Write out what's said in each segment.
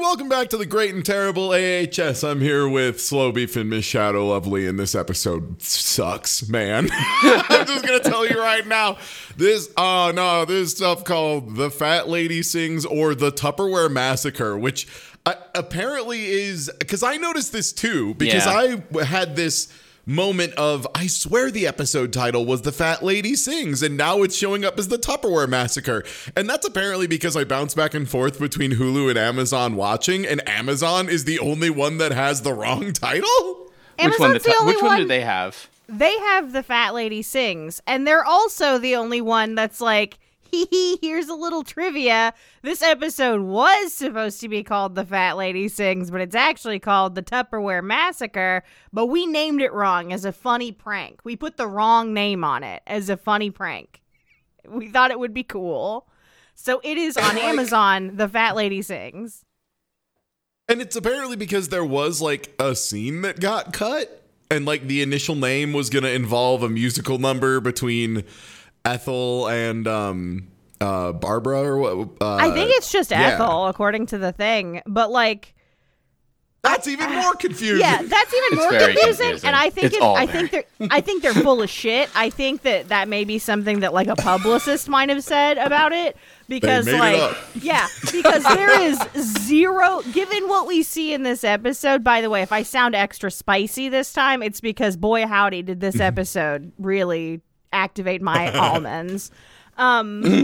welcome back to the Great and Terrible AHS. I'm here with Slow Beef and Miss Shadow Lovely, and this episode sucks, man. I'm just gonna tell you right now. This stuff called The Fat Lady Sings or The Tupperware Massacre, which apparently is, because I noticed this too, because I had this moment of, I swear the episode title was The Fat Lady Sings, and now it's showing up as The Tupperware Massacre. And that's apparently because I bounce back and forth between Hulu and Amazon watching, and Amazon is the only one that has the wrong title. Which one do they have? They have The Fat Lady Sings, and they're also the only one that's like, here's a little trivia. This episode was supposed to be called The Fat Lady Sings, but it's actually called The Tupperware Massacre, but we named it wrong as a funny prank. We put the wrong name on it as a funny prank. We thought it would be cool. So it is on Amazon, The Fat Lady Sings. And it's apparently because there was like a scene that got cut, and like the initial name was going to involve a musical number between Ethel and Barbara, or what? I think it's just Ethel, according to the thing. But like, that's even more confusing. Yeah, that's even more confusing. And I think I think they're full of shit. I think that may be something that like a publicist might have said about it, because because there is zero, given what we see in this episode. By the way, if I sound extra spicy this time, it's because boy howdy did this episode really activate my almonds. There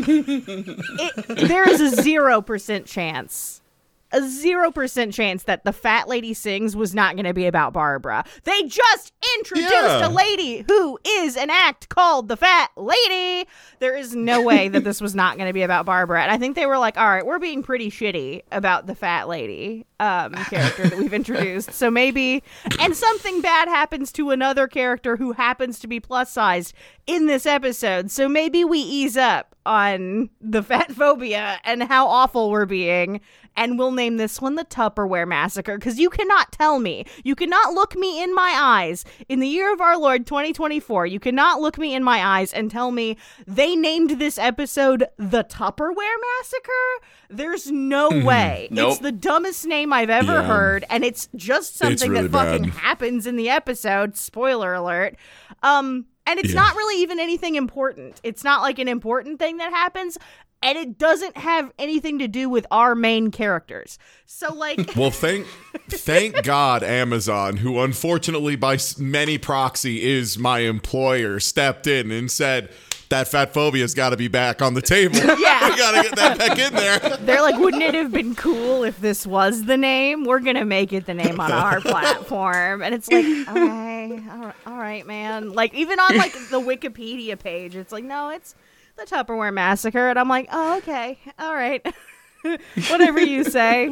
is a 0% chance. A 0% chance that The Fat Lady Sings was not going to be about Barbara. They just introduced a lady who is an act called The Fat Lady. There is no way that this was not going to be about Barbara. And I think they were like, all right, we're being pretty shitty about the Fat Lady character that we've introduced. So maybe, and something bad happens to another character who happens to be plus sized in this episode. So maybe we ease up on the fat phobia and how awful we're being, and we'll name this one The Tupperware Massacre, because you cannot tell me, you cannot look me in my eyes in the year of our Lord 2024, you cannot look me in my eyes and tell me they named this episode The Tupperware Massacre. There's no way. Nope. It's the dumbest name I've ever heard, and it's just something really that fucking bad. happens in the episode. Spoiler alert. And it's not really even anything important. It's not like an important thing that happens, and it doesn't have anything to do with our main characters. So, like... Well, thank God Amazon, who unfortunately by many proxy is my employer, stepped in and said, that fat phobia's got to be back on the table. Yeah. We got to get that back in there. They're like, wouldn't it have been cool if this was the name? We're going to make it the name on our platform. And it's like, okay, all right, man. Like, even on, like, the Wikipedia page, it's like, no, it's The Tupperware Massacre. And I'm like, oh, okay, all right. Whatever you say.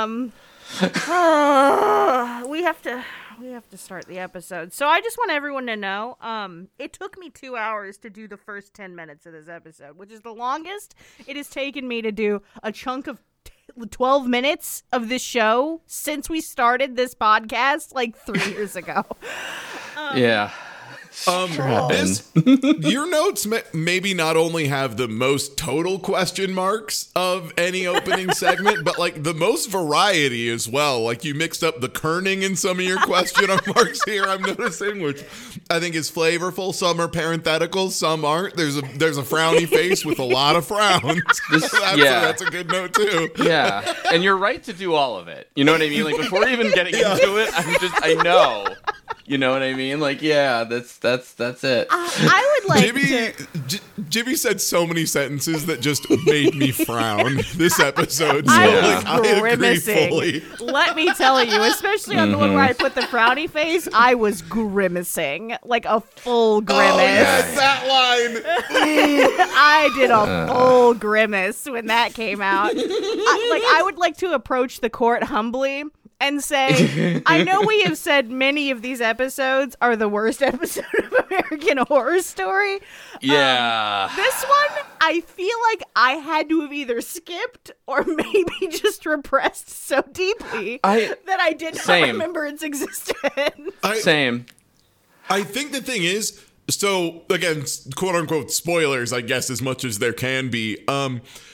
We have to start the episode. So I just want everyone to know, it took me 2 hours to do the first 10 minutes of this episode, which is the longest it has taken me to do a chunk of 12 minutes of this show since we started this podcast like 3 years ago. Your notes maybe not only have the most total question marks of any opening segment, but like the most variety as well. Like you mixed up the kerning in some of your question marks here, I'm noticing, which I think is flavorful. Some are parenthetical, some aren't. There's a frowny face with a lot of frowns. That's a good note too. Yeah, and you're right to do all of it. You know what I mean? Like before even getting into it, I know. You know what I mean? Like, yeah, that's it. I would like Jimmy said so many sentences that just made me frown this episode. So I was I agree grimacing. fully. Let me tell you, especially on the one where I put the frowny face, I was grimacing. Like a full grimace. Oh, yes, that line. I did a full grimace when that came out. I would like to approach the court humbly and say, I know we have said many of these episodes are the worst episode of American Horror Story. Yeah. This one, I feel like I had to have either skipped or maybe just repressed so deeply that I did not remember its existence. Same. I think the thing is, so again, quote unquote spoilers, I guess, as much as there can be.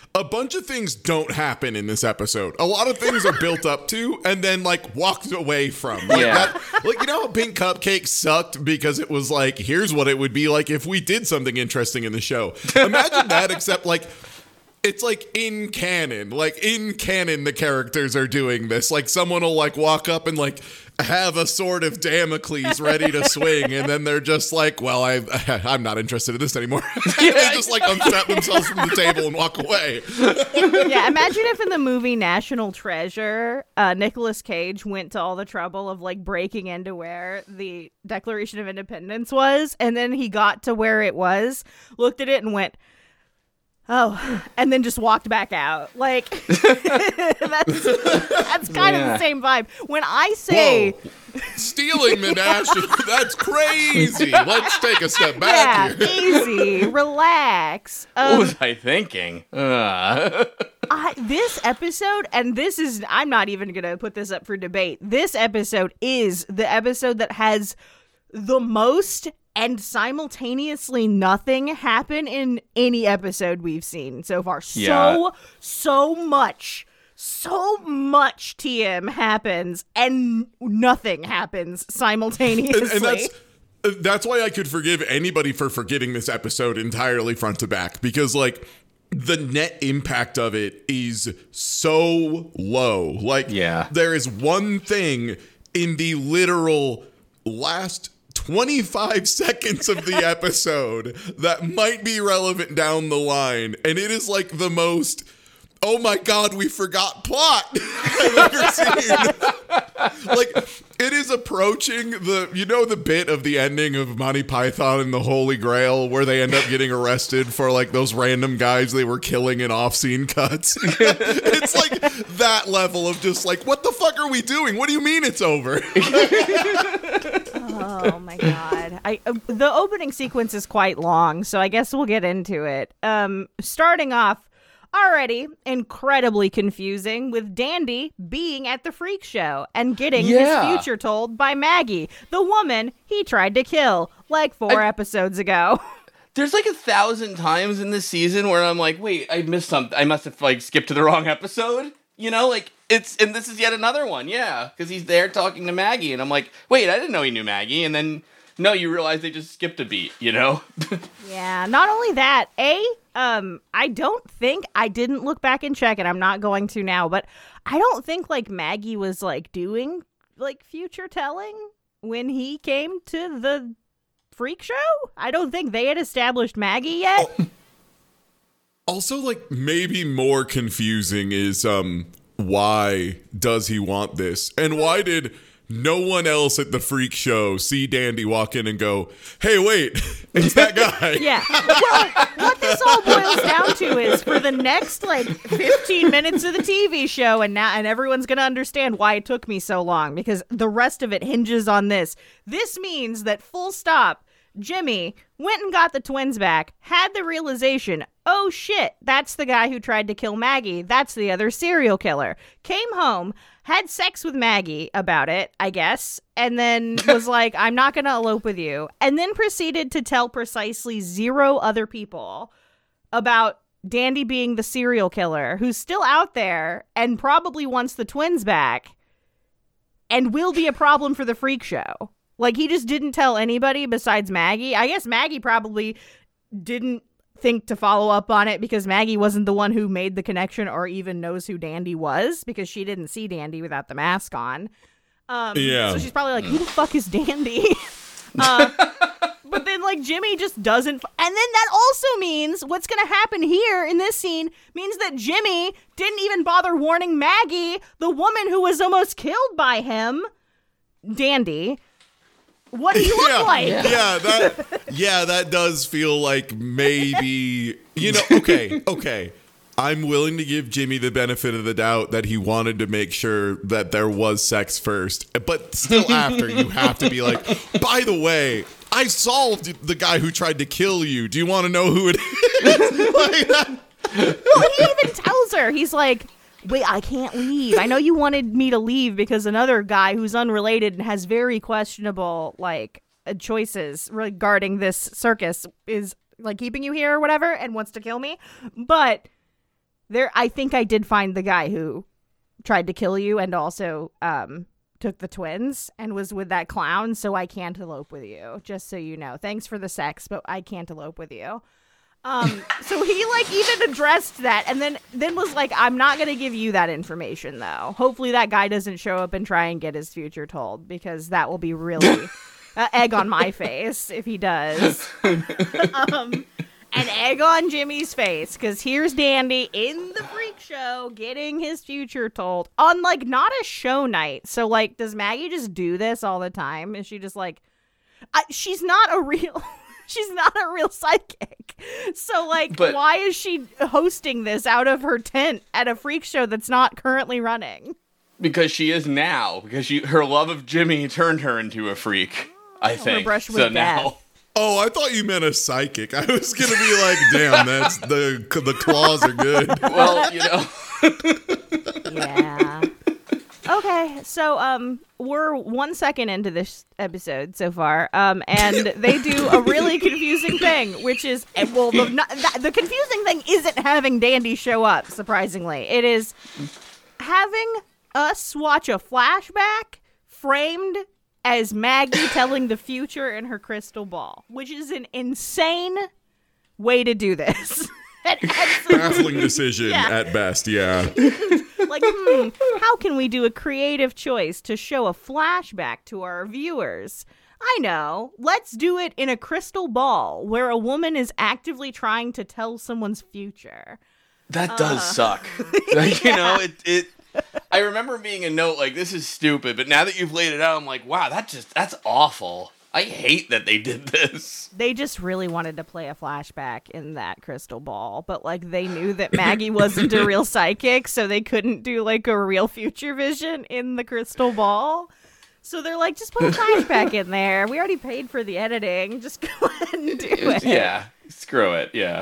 a bunch of things don't happen in this episode. A lot of things are built up to and then like walked away from. Like, like, you know how Pink Cupcake sucked because it was like, here's what it would be like if we did something interesting in the show. Imagine that, except like it's like in canon. Like in canon, the characters are doing this. Like someone will like walk up and like have a sword of Damocles ready to swing, and then they're just like, well, I'm not interested in this anymore. They just like unstrap themselves from the table and walk away. Yeah, imagine if in the movie National Treasure, Nicolas Cage went to all the trouble of like breaking into where the Declaration of Independence was, and then he got to where it was, looked at it and went, oh, and then just walked back out. Like, that's kind of the same vibe. When I say... Whoa. Stealing the national, that's crazy. Let's take a step back here. Easy, relax. What was I thinking? This episode, and this is... I'm not even going to put this up for debate. This episode is the episode that has the most... and simultaneously nothing happen in any episode we've seen so far. So much TM happens and nothing happens simultaneously. And that's why I could forgive anybody for forgetting this episode entirely front to back, because like the net impact of it is so low. Like there is one thing in the literal last 25 seconds of the episode that might be relevant down the line, and it is like the most oh my god we forgot plot I've ever seen. Like it is approaching the bit of the ending of Monty Python and the Holy Grail where they end up getting arrested for like those random guys they were killing in off-scene cuts. It's like that level of just like, what the fuck are we doing? What do you mean it's over? Oh my god. The opening sequence is quite long, so I guess we'll get into it. Starting off already incredibly confusing with Dandy being at the freak show and getting his future told by Maggie, the woman he tried to kill like 4 episodes ago. There's like 1,000 times in this season where I'm like, wait, I missed something. I must have like skipped to the wrong episode. You know, like and this is yet another one. Yeah. Because he's there talking to Maggie and I'm like, wait, I didn't know he knew Maggie. And then no, you realize they just skipped a beat, you know? Yeah. Not only that, I didn't look back and check, and I'm not going to now, but I don't think like Maggie was like doing like future telling when he came to the freak show. I don't think they had established Maggie yet. Also, like maybe more confusing is why does he want this? And why did no one else at the freak show see Dandy walk in and go, hey, wait, it's that guy. Yeah. Well, what this all boils down to is for the next like 15 minutes of the TV show, and everyone's going to understand why it took me so long, because the rest of it hinges on this. This means that full stop, Jimmy went and got the twins back, had the realization, oh shit, that's the guy who tried to kill Maggie. That's the other serial killer. Came home, had sex with Maggie about it, I guess, and then was like, I'm not going to elope with you. And then proceeded to tell precisely 0 other people about Dandy being the serial killer who's still out there and probably wants the twins back and will be a problem for the freak show. Like, he just didn't tell anybody besides Maggie. I guess Maggie probably didn't think to follow up on it because Maggie wasn't the one who made the connection or even knows who Dandy was, because she didn't see Dandy without the mask on. So she's probably like, who the fuck is Dandy? But then like Jimmy just doesn't. And then that also means what's going to happen here in this scene means that Jimmy didn't even bother warning Maggie, the woman who was almost killed by him, Dandy. What do you look like? Yeah, that does feel like maybe, okay. I'm willing to give Jimmy the benefit of the doubt that he wanted to make sure that there was sex first. But still after, you have to be like, by the way, I solved the guy who tried to kill you. Do you want to know who it is? Like that. Well, he even tells her, he's like, wait, I can't leave. I know you wanted me to leave because another guy who's unrelated and has very questionable, like, choices regarding this circus is, like, keeping you here or whatever and wants to kill me. But I think I did find the guy who tried to kill you and also took the twins and was with that clown, so I can't elope with you, just so you know. Thanks for the sex, but I can't elope with you. So he like even addressed that and then was like, I'm not going to give you that information though. Hopefully that guy doesn't show up and try and get his future told, because that will be really egg on my face if he does. An egg on Jimmy's face, because here's Dandy in the freak show getting his future told on like not a show night. So like, does Maggie just do this all the time? Is she just like, she's not a real psychic. So like, why is she hosting this out of her tent at a freak show that's not currently running? Because she is now. Because her love of Jimmy turned her into a freak. I think. So now. Oh, I thought you meant a psychic. I was gonna be like, damn, that's the claws are good. Well, you know. Yeah. Okay, so we're 1 second into this episode so far, and they do a really confusing thing, which is, well, the confusing thing isn't having Dandy show up, surprisingly. It is having us watch a flashback framed as Maggie telling the future in her crystal ball, which is an insane way to do this. Baffling decision at best, yeah. Like, how can we do a creative choice to show a flashback to our viewers? I know. Let's do it in a crystal ball where a woman is actively trying to tell someone's future. That does suck. Like, you know, it I remember being a note like, this is stupid, but now that you've laid it out, I'm like, wow, that's awful. I hate that they did this. They just really wanted to play a flashback in that crystal ball, but like they knew that Maggie wasn't a real psychic, so they couldn't do like a real future vision in the crystal ball. So they're like, just put a flashback in there. We already paid for the editing. Just go ahead and do it. Yeah, screw it. Yeah.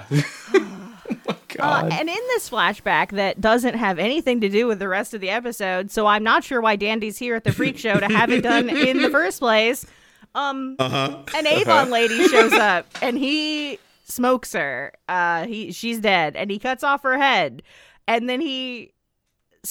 God. And in this flashback that doesn't have anything to do with the rest of the episode, so I'm not sure why Dandy's here at the freak show to have it done in the first place. An Avon lady shows up and he smokes her. She's dead, and he cuts off her head, and then he sews ?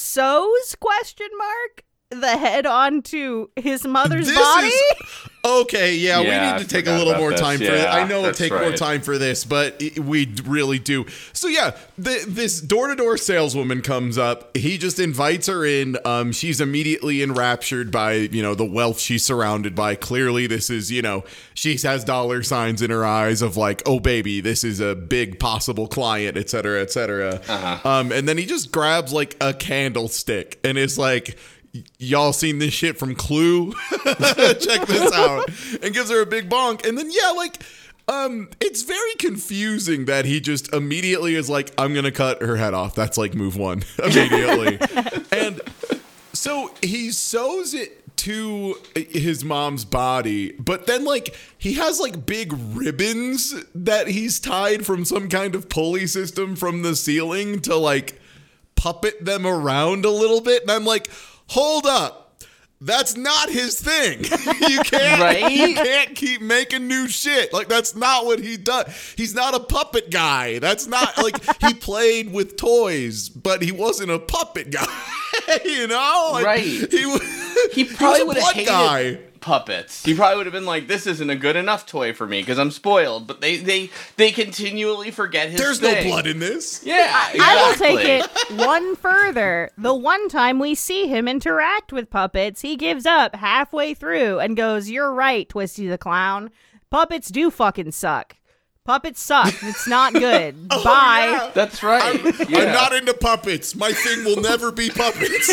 The head onto his mother's body. Okay, yeah, we need to take a little more time for it. I know it'll take more time for this, but we really do. So yeah, this door-to-door saleswoman comes up. He just invites her in. She's immediately enraptured by, you know, the wealth she's surrounded by. Clearly, this is, you know, she has dollar signs in her eyes of like, oh baby, this is a big possible client, et cetera, et cetera. And then he just grabs like a candlestick and is like, y'all seen this shit from Clue? Check this out. And gives her a big bonk. And then, yeah, like, it's very confusing that he just immediately is like, I'm going to cut her head off. That's like move one immediately. And so he sews it to his mom's body, but then like he has like big ribbons that he's tied from some kind of pulley system from the ceiling to like puppet them around a little bit. And I'm like, hold up. That's not his thing. You can't keep making new shit. Like, that's not what he does. He's not a puppet guy. That's not, like, he played with toys, but he wasn't a puppet guy. You know? Like, right. He probably would have hated puppets. He probably would have been like, this isn't a good enough toy for me because I'm spoiled. But they continually forget his There's thing. no blood in this. Yeah, exactly. I will take it one further. The one time we see him interact with puppets, he gives up halfway through and goes, "You're right, Twisty the Clown. Puppets do fucking suck. Puppets suck. It's not good. Bye." Yeah. That's right. I'm not into puppets. My thing will never be puppets.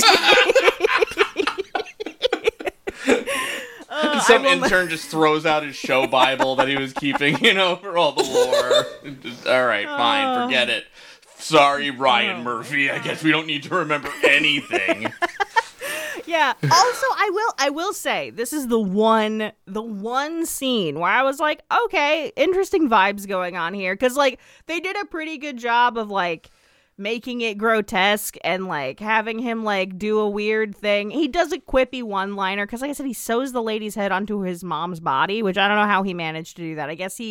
Some intern just throws out his show Bible that he was keeping, you know, for all the lore. Just, all right, fine, forget it. Sorry, Ryan Murphy. I guess we don't need to remember anything. Yeah. Also, I will say this is the one scene where I was like, okay, interesting vibes going on here, because like they did a pretty good job of like making it grotesque and like having him like do a weird thing. He does a quippy one-liner because, like I said, he sews the lady's head onto his mom's body, which I don't know how he managed to do that. I guess he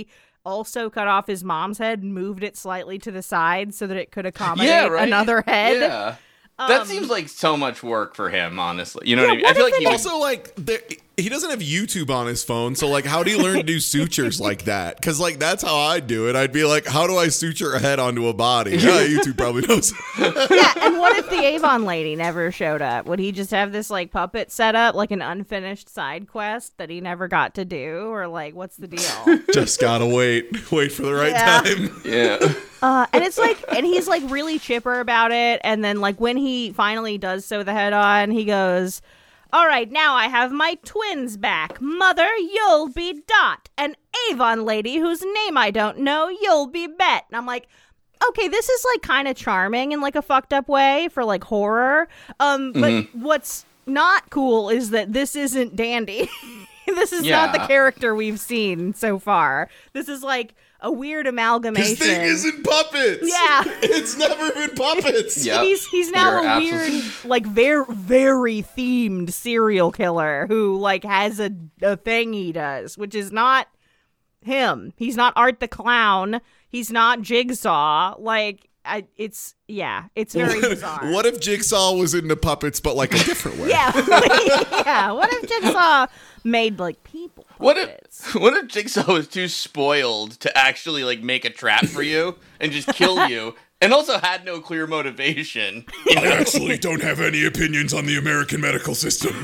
also cut off his mom's head and moved it slightly to the side so that it could accommodate another head. Yeah. That seems like so much work for him, honestly. You know what I mean? I feel like he also like he doesn't have YouTube on his phone, so like, how do you learn to do sutures like that? Because like that's how I'd do it. I'd be like, how do I suture a head onto a body? YouTube probably knows. Yeah, and what if the Avon lady never showed up? Would he just have this like puppet set up, like an unfinished side quest that he never got to do, or like what's the deal? Just gotta wait for the right time. Yeah. And it's like, and he's like really chipper about it. And then like when he finally does sew the head on, he goes, all right, now I have my twins back. Mother, you'll be Dot. An Avon lady whose name I don't know, you'll be Bet. And I'm like, okay, this is like kind of charming in like a fucked up way for like horror. But what's not cool is that this isn't Dandy. This is not the character we've seen so far. This is like a weird amalgamation. His thing isn't puppets. Yeah. It's never been puppets. Yep. He's now a weird, like very, very themed serial killer who like has a thing he does, which is not him. He's not Art the Clown. He's not Jigsaw. Like, it's very bizarre. What if Jigsaw was into puppets, but like a different way? Yeah. Yeah. What if Jigsaw made like people puppets? What if Jigsaw was too spoiled to actually like make a trap for you and just kill you, and also had no clear motivation? I actually don't have any opinions on the American medical system.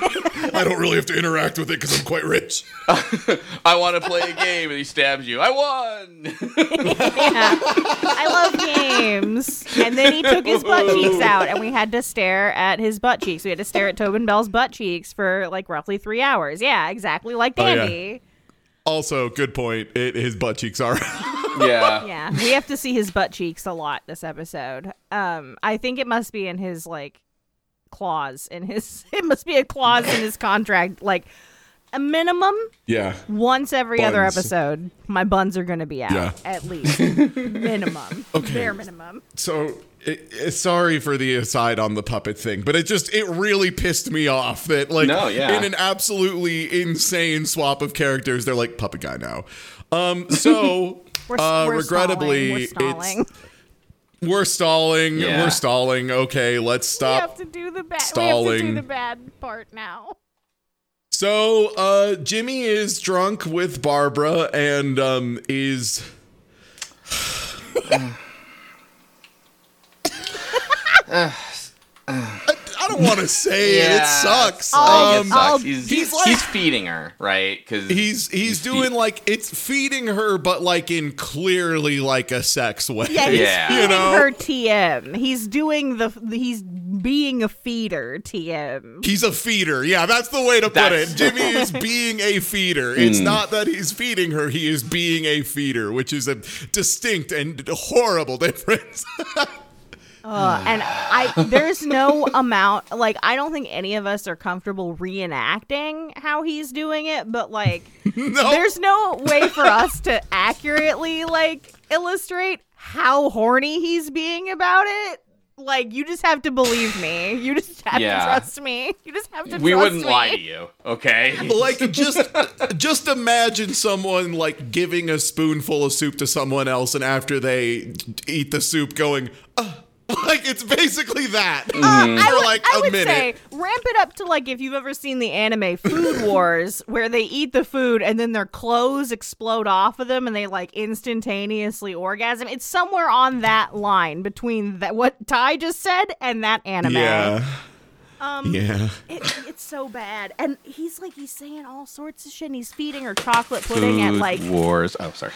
I don't really have to interact with it because I'm quite rich. I want to play a game, and he stabs you. I won! Yeah. I love games. And then he took his butt cheeks out, and we had to stare at his butt cheeks. We had to stare at Tobin Bell's butt cheeks for like roughly 3 hours. Yeah, exactly like Dandy. Also, good point. His butt cheeks are. Yeah. Yeah, we have to see his butt cheeks a lot this episode. I think it must be in his like clause in his. It must be a clause in his contract, like a minimum. Yeah. Once every other episode, my buns are gonna be out at least. Minimum. Okay. Bare minimum. So. Sorry for the aside on the puppet thing, but it really pissed me off that like in an absolutely insane swap of characters, they're like puppet guy now. So we're regrettably we're stalling. Yeah. We're stalling. Okay, let's stop. We have to do the bad. Stalling. We have to do the bad part now. So Jimmy is drunk with Barbara and is. I don't want to say it. It sucks. It sucks. He's feeding her, right? Because he's doing like it's feeding her, but like in clearly like a sex way. Yeah, he's feeding her TM. He's doing he's being a feeder TM. He's a feeder. Yeah, that's the way to put it. Jimmy is being a feeder. It's not that he's feeding her. He is being a feeder, which is a distinct and horrible difference. And there's no amount, like, I don't think any of us are comfortable reenacting how he's doing it, but, like, there's no way for us to accurately, like, illustrate how horny he's being about it. Like, you just have to believe me. You just have to trust me. You just have to trust me. We wouldn't lie to you, okay? Like, just imagine someone, like, giving a spoonful of soup to someone else, and after they eat the soup going, like, it's basically that for like a minute. Say, ramp it up to like if you've ever seen the anime Food Wars, where they eat the food and then their clothes explode off of them and they like instantaneously orgasm. It's somewhere on that line between that what Ty just said and that anime. Yeah. It's so bad. And he's saying all sorts of shit and he's feeding her chocolate pudding at like Wars. Oh, sorry.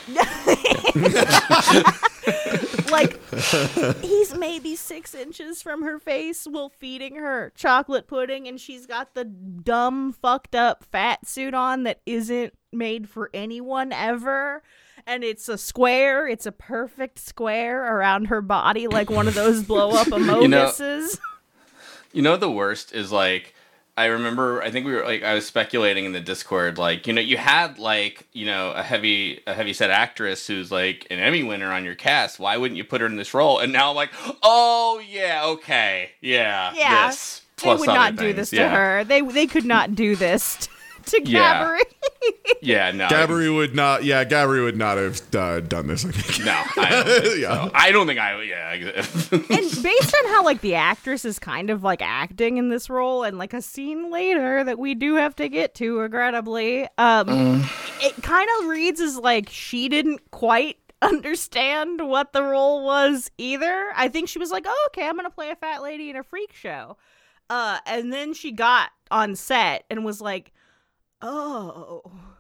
Like, he's maybe 6 inches from her face while feeding her chocolate pudding, and she's got the dumb, fucked up fat suit on that isn't made for anyone ever. And it's a square. It's a perfect square around her body, like one of those blow-up Amoguses. You know the worst is, like, I remember, I think we were, like, I was speculating in the Discord, like, you know, you had, like, you know, a heavy set actress who's, like, an Emmy winner on your cast. Why wouldn't you put her in this role? And now I'm like, oh, yeah, okay, this. They would not do this to her. They could not do this to Gabourey. Yeah, no. Gabri would not have done this, I think. No, I don't think I. Yeah. And based on how like the actress is kind of like acting in this role, and like a scene later that we do have to get to, regrettably, it kind of reads as like she didn't quite understand what the role was either. I think she was like, "Oh, okay, I'm gonna play a fat lady in a freak show," and then she got on set and was like, "Oh."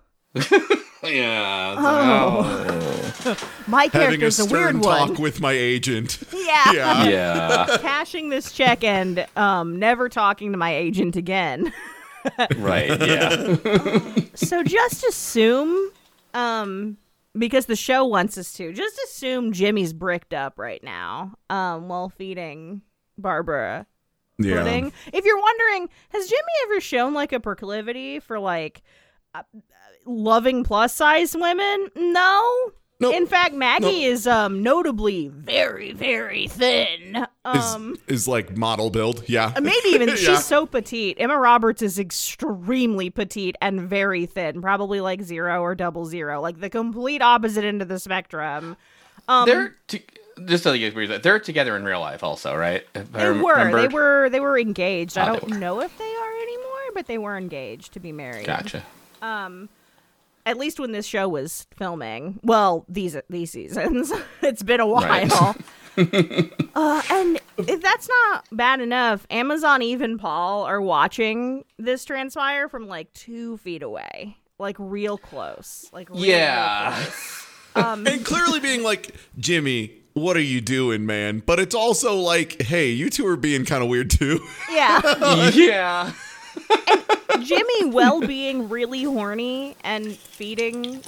Yeah. Oh. My character's a weird one. Talk with my agent. Yeah. Cashing this check and never talking to my agent again. Right. Yeah. So just assume, because the show wants us to, just assume Jimmy's bricked up right now, while feeding Barbara pudding. If you're wondering, has Jimmy ever shown like a proclivity for like loving plus size women? No. Nope. In fact, Maggie is notably very, very thin. Is like model build, yeah. Maybe even she's so petite. Emma Roberts is extremely petite and very thin, probably like 0 or 00, like the complete opposite end of the spectrum. Just so you get they're together in real life, also, right? They were engaged. I don't know if they are anymore, but they were engaged to be married. Gotcha. At least when this show was filming. Well, these seasons. It's been a while. Right. And if that's not bad enough, Amazon Eve and Paul are watching this transpire from like 2 feet away. Like real close. Like real close. And clearly being like, Jimmy, what are you doing, man? But it's also like, hey, you two are being kind of weird too. Yeah. Yeah. And Jimmy, being really horny and feeding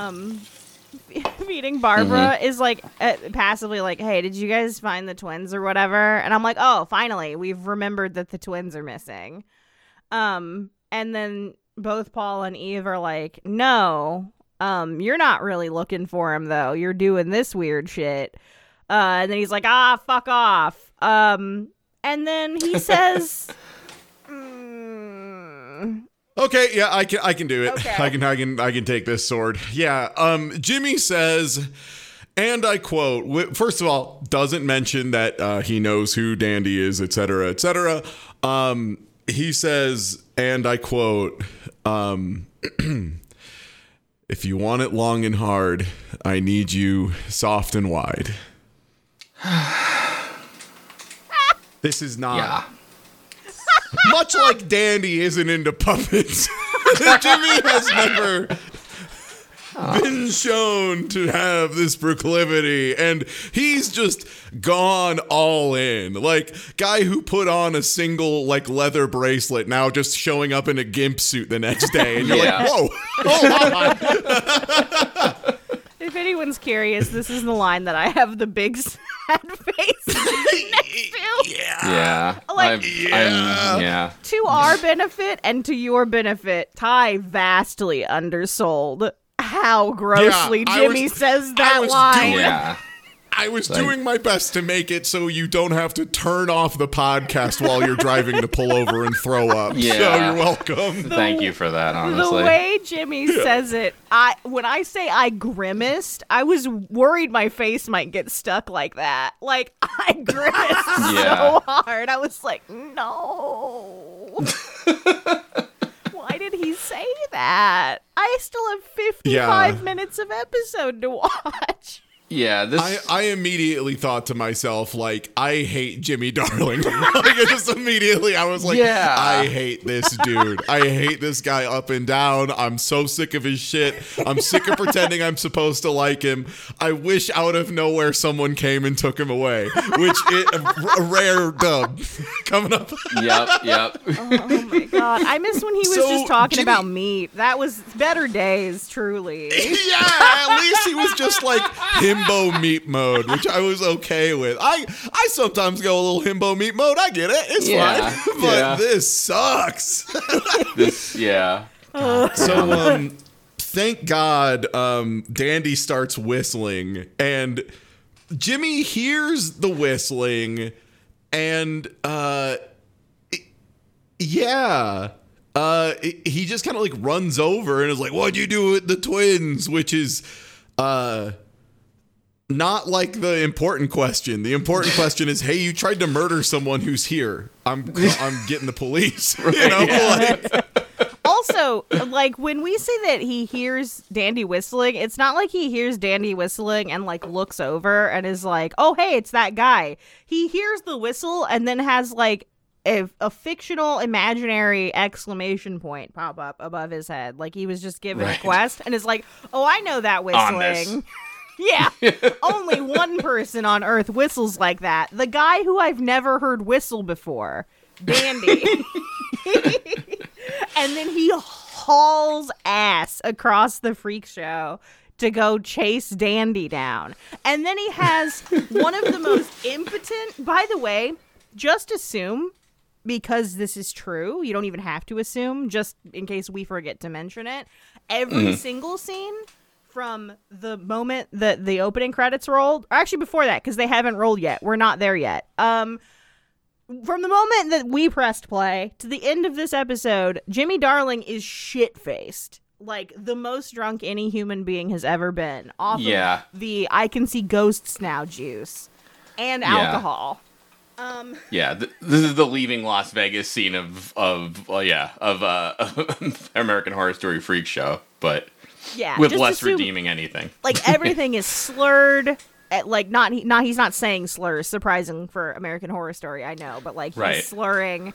Barbara, is like passively like, hey, did you guys find the twins or whatever? And I'm like, oh, finally, we've remembered that the twins are missing. And then both Paul and Eve are like, no, you're not really looking for him though. You're doing this weird shit. And then he's like, fuck off. And then he says, okay, yeah, I can do it. Okay. I can take this sword. Yeah. Jimmy says, and I quote, first of all, doesn't mention that he knows who Dandy is, etc., etc. He says, and I quote, if you want it long and hard, I need you soft and wide. This is not. Yeah. Much like Dandy isn't into puppets, Jimmy has never been shown to have this proclivity, and he's just gone all in. Like, guy who put on a single like leather bracelet now just showing up in a gimp suit the next day, and you're like, whoa, hold on. If anyone's curious, this is the line that I have the big sad face next to. Yeah. Like, yeah. To our benefit and to your benefit, Ty vastly undersold how grossly Jimmy says that line. I was doing my best to make it so you don't have to turn off the podcast while you're driving to pull over and throw up. Yeah. So you're welcome. Thank you for that, honestly. The way Jimmy says it, when I say I grimaced, I was worried my face might get stuck like that. Like, I grimaced so hard. I was like, no. Why did he say that? I still have 55 minutes of episode to watch. Yeah, I immediately thought to myself, like, I hate Jimmy Darling. Like, just immediately I was like, I hate this dude. I hate this guy up and down. I'm so sick of his shit. I'm sick of pretending I'm supposed to like him. I wish out of nowhere someone came and took him away, which is a rare dub coming up. Yep. Oh my god. I miss when he was just talking about meat. That was better days, truly. Yeah, at least he was just like himbo meat mode, which I was okay with. I sometimes go a little himbo meat mode. I get it. It's fine. But this sucks. So thank God Dandy starts whistling and Jimmy hears the whistling and he just kind of like runs over and is like, "What'd you do with the twins?" Which is not like the important question. The important question is, hey, you tried to murder someone who's here. I'm getting the police. Right, you know, yeah. Also, like, when we say that he hears Dandy whistling, it's not like he hears Dandy whistling and, like, looks over and is like, oh, hey, it's that guy. He hears the whistle and then has, like, a fictional imaginary exclamation point pop up above his head. Like, he was just given a quest and is like, oh, I know that whistling. Yeah. Only one person on Earth whistles like that. The guy who I've never heard whistle before. Dandy. And then he hauls ass across the freak show to go chase Dandy down. And then he has one of the most impotent, by the way, just assume, because this is true, you don't even have to assume, just in case we forget to mention it, every single scene from the moment that the opening credits rolled, or actually before that, because they haven't rolled yet. We're not there yet. From the moment that we pressed play to the end of this episode, Jimmy Darling is shit-faced. Like, the most drunk any human being has ever been. Off of the I can see ghosts now juice. And alcohol. This is the leaving Las Vegas scene of American Horror Story Freak Show, but with less redeeming anything. Like, everything is slurred. Like, he's not saying slurs, surprising for American Horror Story, I know, but like he's slurring,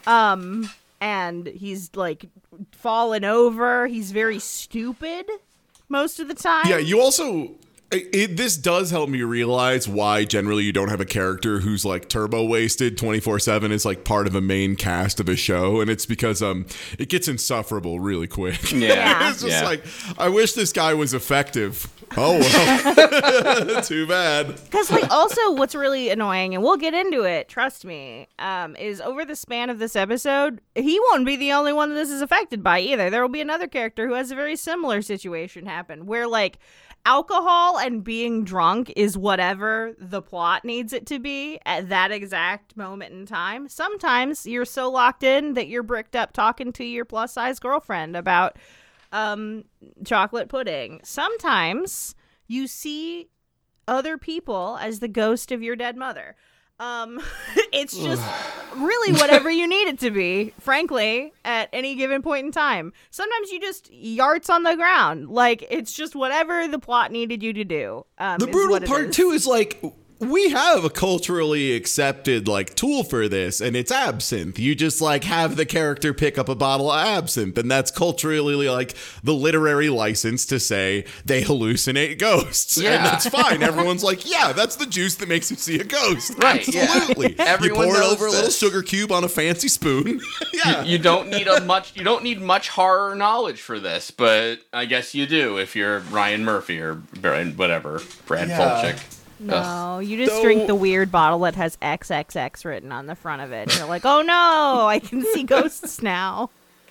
and he's like falling over. He's very stupid most of the time. Yeah, you also this does help me realize why generally you don't have a character who's like turbo wasted 24/7 is like part of a main cast of a show, and it's because it gets insufferable really quick. Yeah. It's just like, I wish this guy was effective. Oh, well. Too bad. Because, like, also what's really annoying, and we'll get into it, trust me, is over the span of this episode, he won't be the only one that this is affected by either. There will be another character who has a very similar situation happen, where, like, alcohol and being drunk is whatever the plot needs it to be at that exact moment in time. Sometimes you're so locked in that you're bricked up talking to your plus-size girlfriend about chocolate pudding. Sometimes you see other people as the ghost of your dead mother. It's just really whatever you need it to be, frankly, at any given point in time. Sometimes you just yarts on the ground. Like, it's just whatever the plot needed you to do. The brutal part, too, is like, we have a culturally accepted like tool for this, and it's absinthe. You just like have the character pick up a bottle of absinthe, and that's culturally like the literary license to say they hallucinate ghosts. Yeah. And that's fine. Everyone's like, yeah, that's the juice that makes you see a ghost. Right. Absolutely. Yeah. You pour it over a little sugar cube on a fancy spoon. Yeah. You don't need much horror knowledge for this, but I guess you do if you're Ryan Murphy or whatever, Brad Fulchik. No, you just drink the weird bottle that has XXX written on the front of it. And you're like, oh no, I can see ghosts now.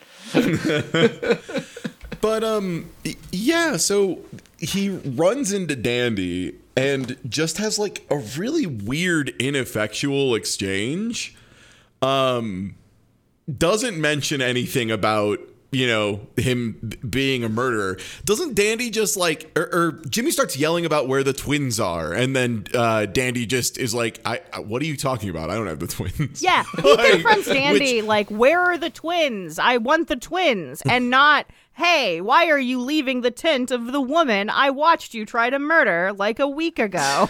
But, yeah, so he runs into Dandy and just has like a really weird, ineffectual exchange. Doesn't mention anything about, you know, him being a murderer. Doesn't Dandy just like, or Jimmy starts yelling about where the twins are, and then Dandy just is like, what are you talking about? I don't have the twins. Yeah, he confronts Dandy like, where are the twins? I want the twins, and not, hey, why are you leaving the tent of the woman I watched you try to murder like a week ago?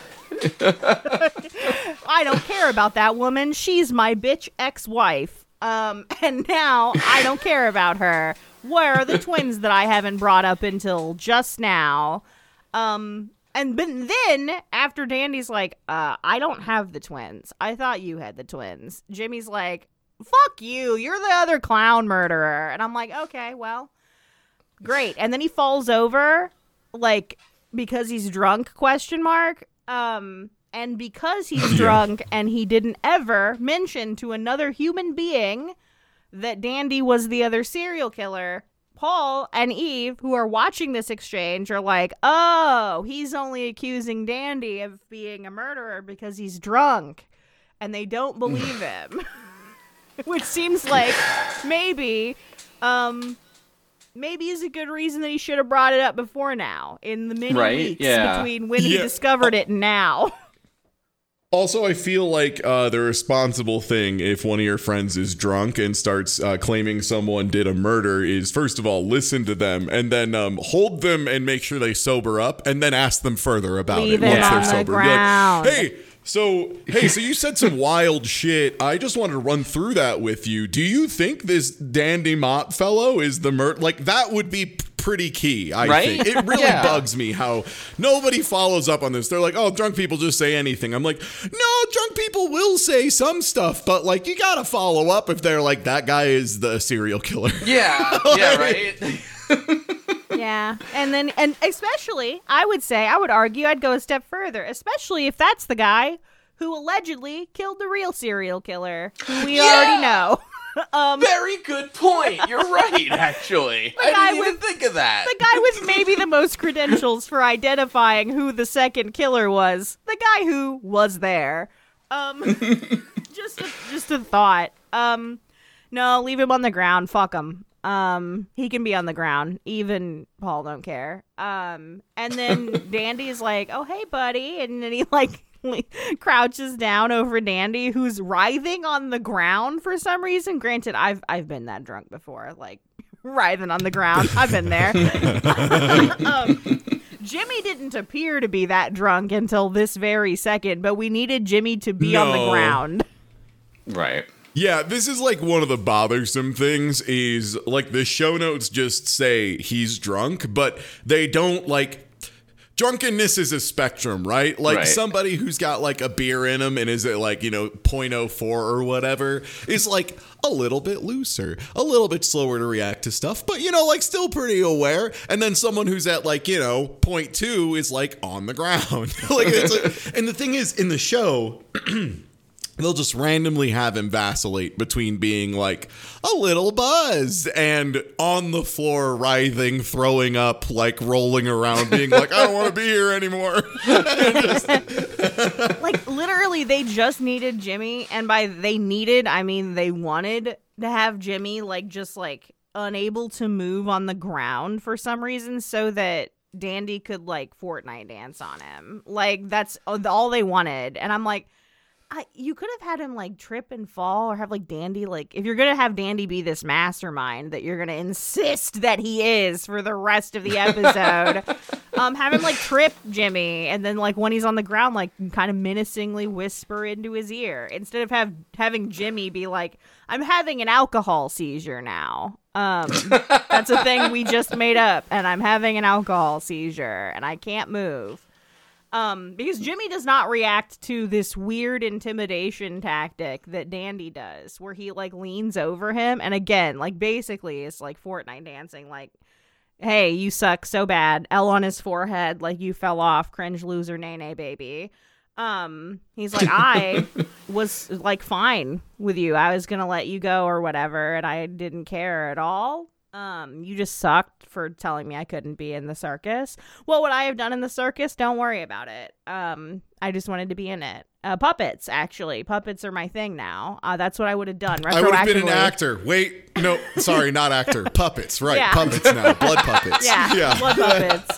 I don't care about that woman. She's my bitch ex-wife. And now I don't care about her. Where are the twins that I haven't brought up until just now? And then after Dandy's like, I don't have the twins. I thought you had the twins. Jimmy's like, fuck you. You're the other clown murderer. And I'm like, okay, well, great. And then he falls over, like, because he's drunk, ? And because he's drunk and he didn't ever mention to another human being that Dandy was the other serial killer, Paul and Eve, who are watching this exchange, are like, oh, he's only accusing Dandy of being a murderer because he's drunk. And they don't believe him. Which seems like maybe maybe is a good reason that he should have brought it up before now, in the many weeks between when he discovered it and now. Also, I feel like the responsible thing if one of your friends is drunk and starts claiming someone did a murder is, first of all, listen to them and then hold them and make sure they sober up and then ask them further about Leave it once on they're the sober. ground. Be like, So you said some wild shit. I just wanted to run through that with you. Do you think this Dandy Mott fellow is the murder? Like, that would be pretty key, I think. It really bugs me how nobody follows up on this. They're like, oh, drunk people just say anything. I'm like, no, drunk people will say some stuff, but, like, you gotta follow up if they're like, that guy is the serial killer. Yeah, yeah, right? Yeah, and especially, I would argue, I'd go a step further, especially if that's the guy who allegedly killed the real serial killer. We already know. Very good point. You're right, actually. I didn't even think of that. The guy with maybe the most credentials for identifying who the second killer was. The guy who was there. Just a thought. No, leave him on the ground. Fuck him. He can be on the ground. Even Paul don't care. And then Dandy's like, oh, hey, buddy. And then he, like, crouches down over Dandy, who's writhing on the ground for some reason. Granted, I've been that drunk before, like, writhing on the ground. I've been there. Jimmy didn't appear to be that drunk until this very second, but we needed Jimmy to be on the ground. Right. Yeah, this is like one of the bothersome things is like the show notes just say he's drunk, but they don't like drunkenness is a spectrum, right? Like somebody who's got like a beer in them and is at like, 0.04 or whatever is like a little bit looser, a little bit slower to react to stuff, but like still pretty aware. And then someone who's at like, 0.2 is like on the ground. Like and the thing is in the show, they'll just randomly have him vacillate between being like a little buzzed and on the floor writhing, throwing up, like rolling around, being like, I don't want to be here anymore. Like literally they just needed Jimmy, and by they needed, I mean they wanted to have Jimmy like just like unable to move on the ground for some reason so that Dandy could like Fortnite dance on him. Like that's all they wanted. And I'm like, you could have had him like trip and fall, or have like Dandy, like if you're gonna have Dandy be this mastermind that you're gonna insist that he is for the rest of the episode, have him like trip Jimmy, and then like when he's on the ground, like kind of menacingly whisper into his ear, instead of having Jimmy be like, I'm having an alcohol seizure now. That's a thing we just made up, and I'm having an alcohol seizure and I can't move. Because Jimmy does not react to this weird intimidation tactic that Dandy does, where he like leans over him, and again, like basically it's like Fortnite dancing, like, hey, you suck so bad, L on his forehead, like you fell off, cringe loser, nay baby. He's like, I was like fine with you, I was gonna let you go or whatever, and I didn't care at all. You just sucked for telling me I couldn't be in the circus. What would I have done in the circus? Don't worry about it. I just wanted to be in it. Puppets, actually. Puppets are my thing now. That's what I would have done. I would have been an actor. Wait, no, sorry, not actor. Puppets, right. Yeah. Puppets now. Blood puppets. Yeah. Blood puppets.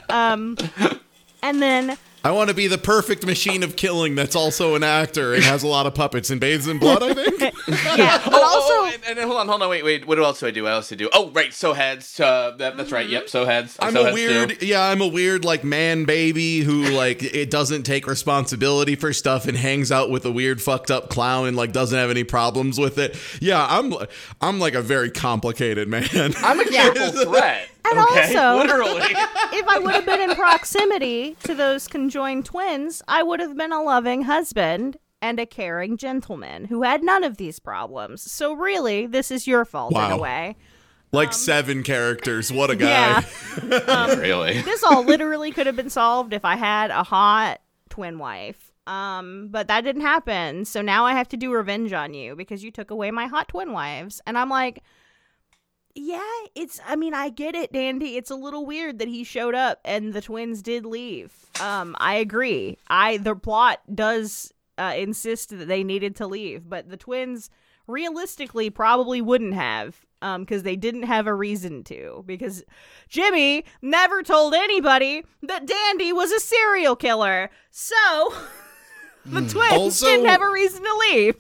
And then I want to be the perfect machine of killing that's also an actor and has a lot of puppets and bathes in blood, I think. Yeah, but and hold on, wait. What else do I do? Oh, right, so heads. That's right. Yep, so heads. I'm a weird like man baby who like it doesn't take responsibility for stuff and hangs out with a weird fucked up clown and like doesn't have any problems with it. Yeah, I'm like a very complicated man. I'm a triple threat. And okay, also, literally, if I would have been in proximity to those conjoined twins, I would have been a loving husband and a caring gentleman who had none of these problems. So really, this is your fault in a way. Like 7 characters. What a guy. Yeah. Really? This all literally could have been solved if I had a hot twin wife. But that didn't happen. So now I have to do revenge on you because you took away my hot twin wives. And I'm like, yeah, I get it, Dandy. It's a little weird that he showed up and the twins did leave. I agree. The plot does insist that they needed to leave, but the twins realistically probably wouldn't have because they didn't have a reason to, because Jimmy never told anybody that Dandy was a serial killer. So the twins didn't have a reason to leave.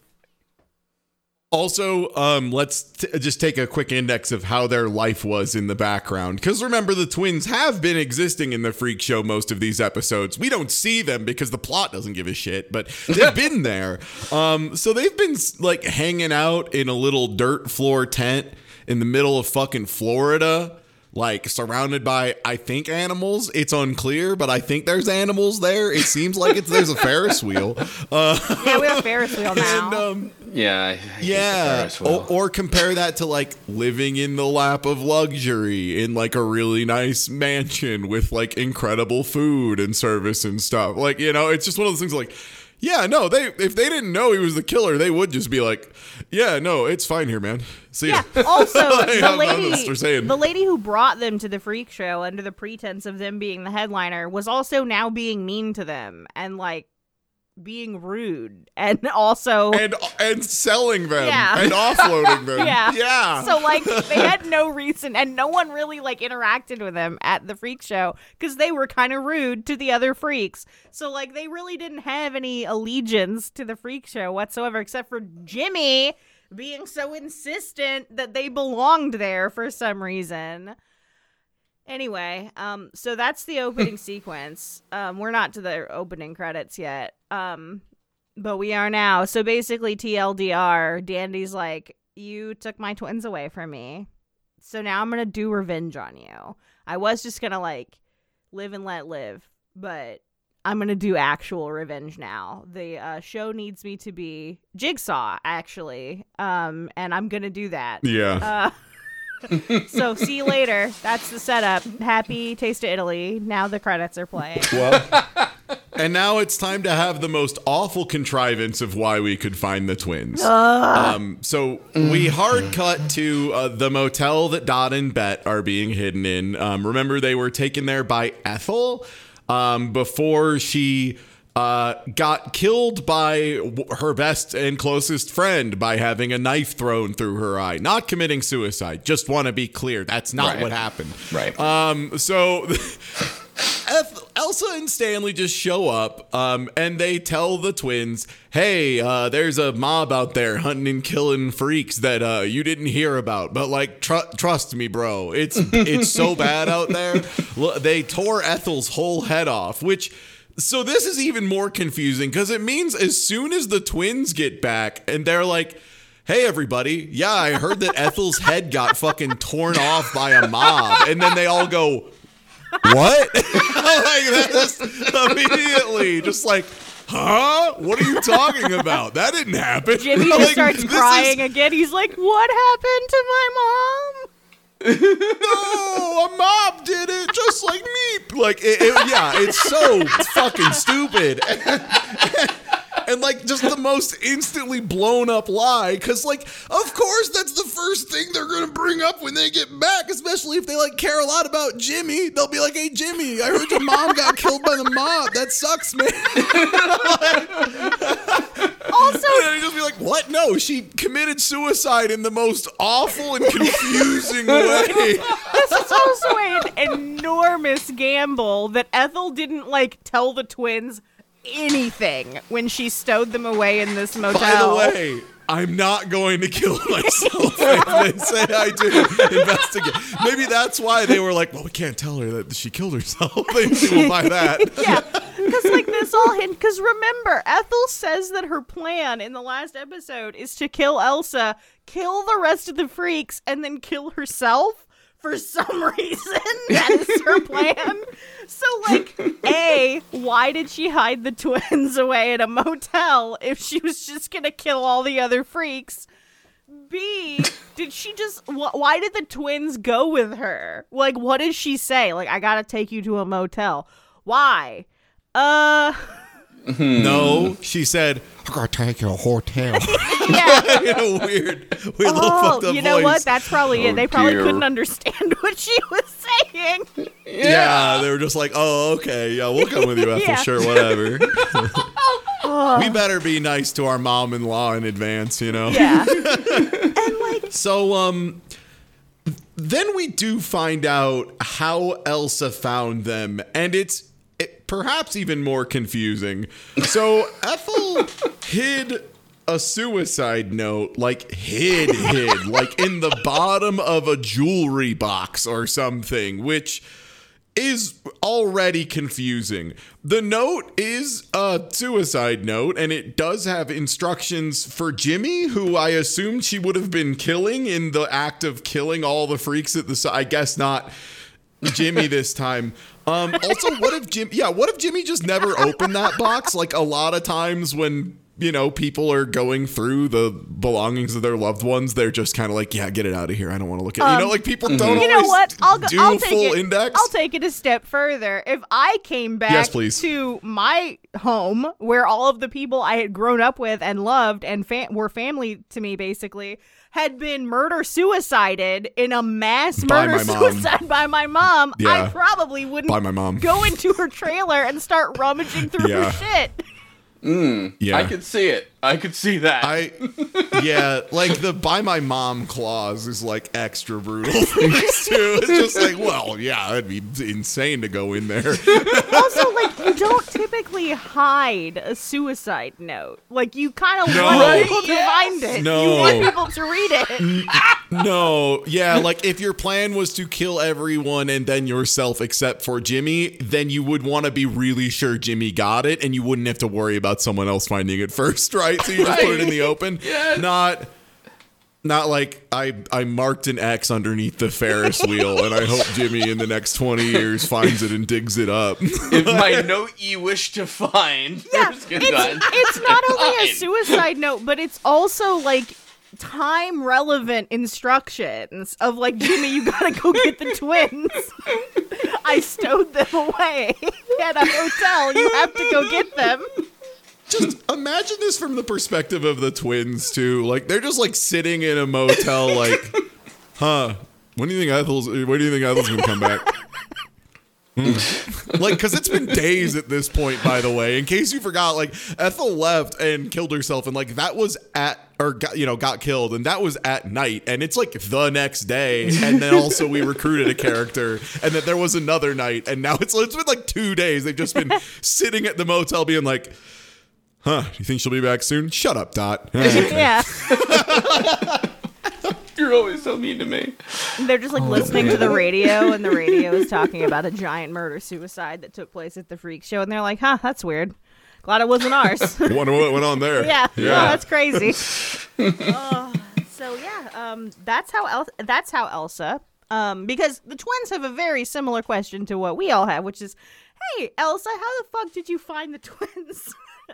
Also, let's just take a quick index of how their life was in the background. Because remember, the twins have been existing in the Freak Show most of these episodes. We don't see them because the plot doesn't give a shit, but they've been there. So they've been like hanging out in a little dirt floor tent in the middle of fucking Florida, like surrounded by, I think, animals. It's unclear, but I think there's animals there. It seems like there's a Ferris wheel. Yeah, we have a Ferris wheel now. And, yeah. Or compare that to like living in the lap of luxury in like a really nice mansion with like incredible food and service and stuff. Like, you know, it's just one of those things like, yeah, no, if they didn't know he was the killer, they would just be like, yeah, no, it's fine here, man. See ya. Yeah. Also, the lady who brought them to the Freak Show under the pretense of them being the headliner was also now being mean to them and like being rude and also and selling them and offloading them. Yeah. So like they had no reason, and no one really like interacted with them at the Freak Show because they were kind of rude to the other freaks. So like they really didn't have any allegiance to the Freak Show whatsoever, except for Jimmy being so insistent that they belonged there for some reason. Anyway, so that's the opening sequence. We're not to the opening credits yet, but we are now. So basically, TLDR, Dandy's like, you took my twins away from me, so now I'm going to do revenge on you. I was just going to, like, live and let live, but I'm going to do actual revenge now. The show needs me to be Jigsaw, actually, and I'm going to do that. Yeah. So see you later. That's the setup. Happy Taste of Italy. Now the credits are playing. Well, and now it's time to have the most awful contrivance of why we could find the twins. So we hard cut to the motel that Dot and Bet are being hidden in. Remember, they were taken there by Ethel before she got killed by her best and closest friend by having a knife thrown through her eye. Not committing suicide. Just want to be clear. That's not what happened. Right. So Elsa and Stanley just show up and they tell the twins, hey, there's a mob out there hunting and killing freaks that you didn't hear about. But like, trust me, bro. It's so bad out there. They tore Ethel's whole head off, which... So this is even more confusing because it means as soon as the twins get back and they're like, hey, everybody, yeah, I heard that Ethel's head got fucking torn off by a mob. And then they all go, what? Like that's immediately just like, huh? What are you talking about? That didn't happen. Jimmy just starts crying again. He's like, what happened to my mom? No, a mob did it just like me. Like, it's so fucking stupid. And like, just the most instantly blown up lie. Because, like, of course, that's the first thing they're going to bring up when they get back. Especially if they, like, care a lot about Jimmy. They'll be like, hey, Jimmy, I heard your mom got killed by the mob. That sucks, man. Also, and then just be like, what? No, she committed suicide in the most awful and confusing way. This is also an enormous gamble that Ethel didn't, like, tell the twins anything when she stowed them away in this motel. By the way, I'm not going to kill myself if they say I didn't investigate. Maybe that's why they were like, well, we can't tell her that she killed herself. She will buy that. Yeah, because like this all hint. Because remember, Ethel says that her plan in the last episode is to kill Elsa, kill the rest of the freaks, and then kill herself. For some reason, that is her plan. So, like, A, why did she hide the twins away at a motel if she was just gonna kill all the other freaks? B, did she just, why did the twins go with her? Like, what did she say? Like, I gotta take you to a motel. Why? No, she said, I gotta take you to a hotel. Yeah. In a weird little fucked up you know voice. What? That's probably it. They probably couldn't understand what she was saying. Yeah, they were just like, oh, okay, yeah, we'll come with you, Ethel. Yeah. Sure, whatever. We better be nice to our mom-in-law in advance, you know? Yeah. And like, So, then we do find out how Elsa found them, and it's perhaps even more confusing. So Ethel hid a suicide note, like hid, like in the bottom of a jewelry box or something, which is already confusing. The note is a suicide note, and it does have instructions for Jimmy, who I assumed she would have been killing in the act of killing all the freaks at the I guess not Jimmy this time. Also, what if Jimmy just never opened that box? Like a lot of times when, you know, people are going through the belongings of their loved ones, they're just kind of like, yeah, get it out of here. I don't want to look at it. You know, like people don't you know always what? I'll do take full it. index. I'll take it a step further. If I came back to my home where all of the people I had grown up with and loved and were family to me, basically, had been murder-suicided in a mass murder-suicide by my mom, I probably wouldn't go into her trailer and start rummaging through her shit. I could see it. I could see that. Like the by my mom clause is like extra brutal things too. It's just like, well, yeah, it'd be insane to go in there. Also, like, you don't typically hide a suicide note. Like, you kind of want people to find it. No. You want people to read it. No. Yeah, like if your plan was to kill everyone and then yourself except for Jimmy, then you would want to be really sure Jimmy got it and you wouldn't have to worry about someone else finding it first, right? So you just put it in the open. Yes. Not like I marked an X underneath the Ferris wheel and I hope Jimmy in the next 20 years finds it and digs it up. If my note you wish to find. It's not only a suicide note, but it's also like time relevant instructions of like, Jimmy, you gotta go get the twins. I stowed them away at a hotel. You have to go get them. Just imagine this from the perspective of the twins too. Like they're just like sitting in a motel, like, when do you think Ethel's gonna come back? Like, because it's been days at this point, by the way. In case you forgot, like Ethel left and killed herself, and like that was got killed, and that was at night, and it's like the next day, and then also we recruited a character, and then there was another night, and now it's been like 2 days. They've just been sitting at the motel, being like, do you think she'll be back soon? Shut up, Dot. Yeah. You're always so mean to me. They're just like listening to the radio, and the radio is talking about a giant murder-suicide that took place at the Freak Show, and they're like, that's weird. Glad it wasn't ours. Wonder what went on there. Yeah. That's crazy. That's how Elsa. Because the twins have a very similar question to what we all have, which is, hey, Elsa, how the fuck did you find the twins?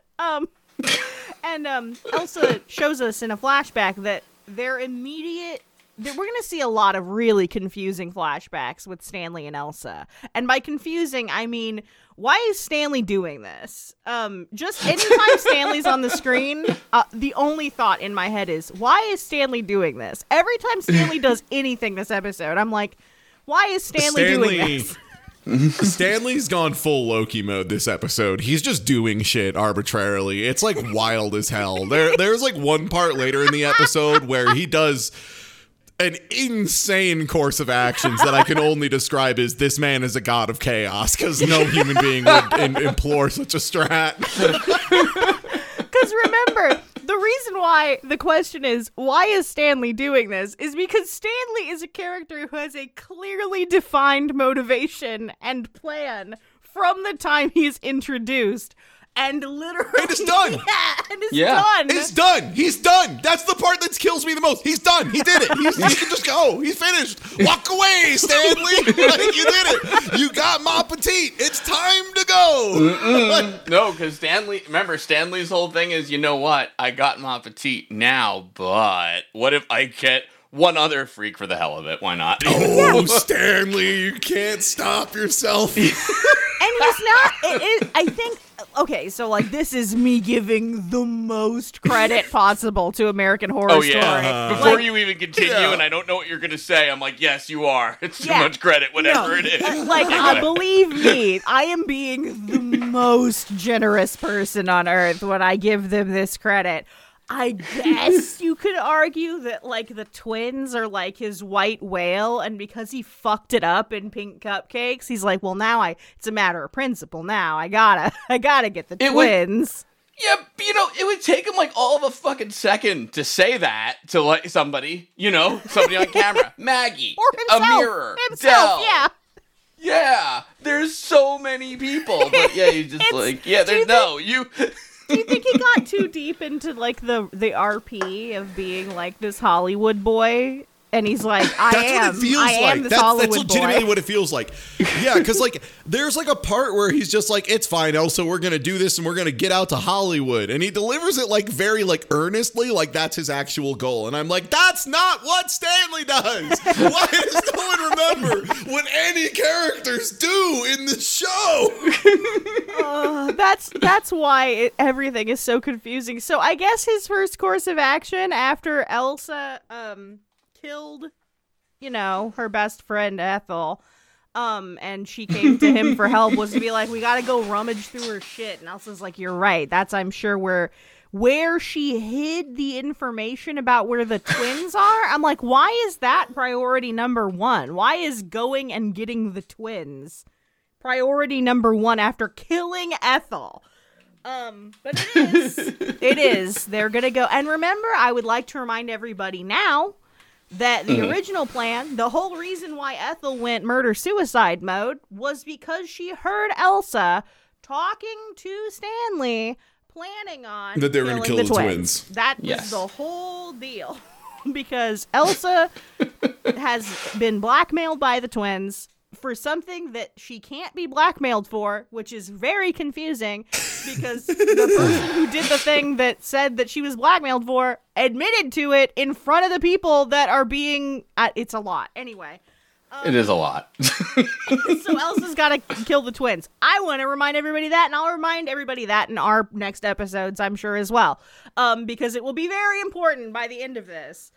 Elsa shows us in a flashback that we're going to see a lot of really confusing flashbacks with Stanley and Elsa. And by confusing, I mean, why is Stanley doing this? Just anytime Stanley's on the screen, the only thought in my head is, why is Stanley doing this? Every time Stanley does anything this episode, I'm like, why is Stanley doing this? Stanley's gone full Loki mode this episode. He's just doing shit arbitrarily. It's like wild as hell. There's like one part later in the episode where he does an insane course of actions that I can only describe as this man is a god of chaos, because no human being would implore such a strat. Because remember, the reason why the question is, why is Stanley doing this, is because Stanley is a character who has a clearly defined motivation and plan from the time he's introduced. And literally... And it's done! Done! It's done! He's done! That's the part that kills me the most. He's done! He did it! He can just go! He's finished! Walk away, Stanley! Like, you did it! You got ma petite! It's time to go! No, because Stanley's whole thing is, you know what? I got ma petite now, but what if I get one other freak for the hell of it? Why not? Oh, Stanley, you can't stop yourself. And he's not... I think... Okay, so like this is me giving the most credit possible to American Horror Story. Before you even continue, and I don't know what you're gonna say, I'm like, yes, you are. It's too much credit, whatever it is. Believe me, I am being the most generous person on earth when I give them this credit. I guess you could argue that, like, the twins are, like, his white whale, and because he fucked it up in Pink Cupcakes, he's like, well, now it's a matter of principle now. I gotta get the twins. It would take him, like, all of a fucking second to say that to, like, somebody on camera. Maggie. Or himself. Amira. Himself, Del. yeah. Yeah. There's so many people, but, yeah, you just, Do you think he got too deep into, like, the RP of being, like, this Hollywood boy? And he's like, I am this Hollywood boy. That's legitimately what it feels like. Yeah, because, like, there's, like, a part where he's just like, it's fine, Elsa, we're going to do this and we're going to get out to Hollywood. And he delivers it, like, very, like, earnestly, like that's his actual goal. And I'm like, that's not what Stanley does. Why does no one remember what any characters do in the show? That's why everything is so confusing. So I guess his first course of action after Elsa killed, her best friend Ethel, and she came to him for help, was to be like, we gotta go rummage through her shit. And Elsa's like, you're right. That's, I'm sure, where she hid the information about where the twins are. I'm like, why is that priority number one? Why is going and getting the twins priority number one after killing Ethel? But it is. They're gonna go. And remember, I would like to remind everybody now that the original plan, the whole reason why Ethel went murder-suicide mode, was because she heard Elsa talking to Stanley, planning on that they were going to kill the twins. That was the whole deal. Because Elsa has been blackmailed by the twins for something that she can't be blackmailed for, which is very confusing, because the person who did the thing that said that she was blackmailed for admitted to it in front of the people that are being... it's a lot. Anyway. It is a lot. So Elsa's got to kill the twins. I want to remind everybody that, and I'll remind everybody that in our next episodes, I'm sure, as well. Because it will be very important by the end of this.